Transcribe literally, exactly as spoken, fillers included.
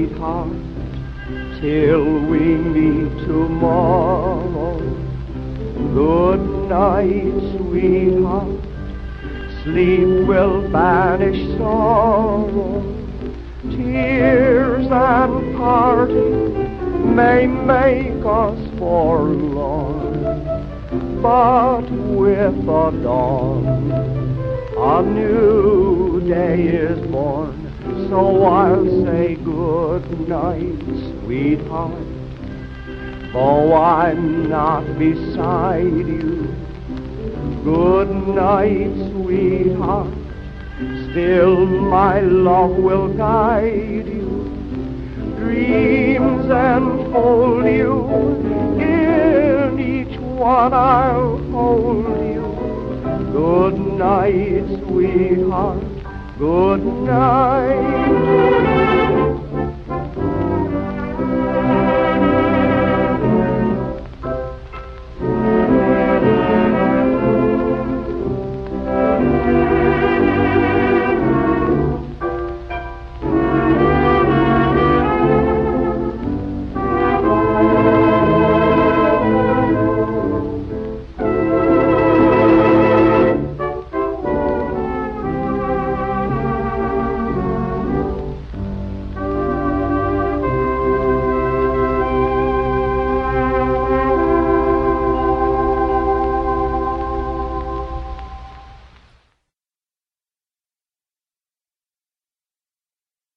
sweetheart, till we meet tomorrow. Good night, sweetheart, sleep will banish sorrow. Tears and parting may make us forlorn, but with the dawn a new day is born. So I'll say good night, sweetheart, though I'm not beside you. Good night, sweetheart, still my love will guide you. Dreams enfold you, in each one I'll hold you. Good night, sweetheart, good night.